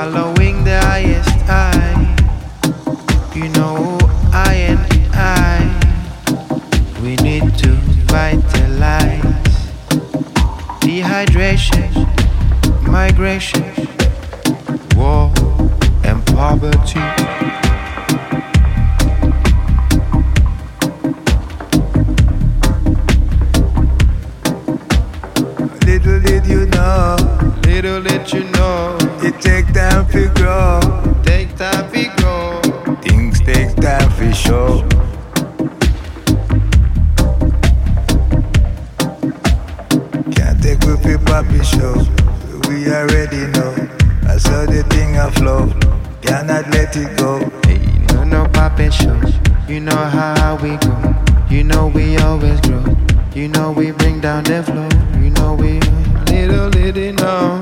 following the highest high. You know I and I, we need to vitalize. Dehydration, migration, war and poverty. Little did you know, Little did you know, it take time to grow. take time to grow. Things take time for sure. Can't take with a puppy show. We already know. I saw the thing a flow. Cannot let it go. Hey, no puppet show. You know how we go. You know we always grow. You know we bring down the flow. You know we little know.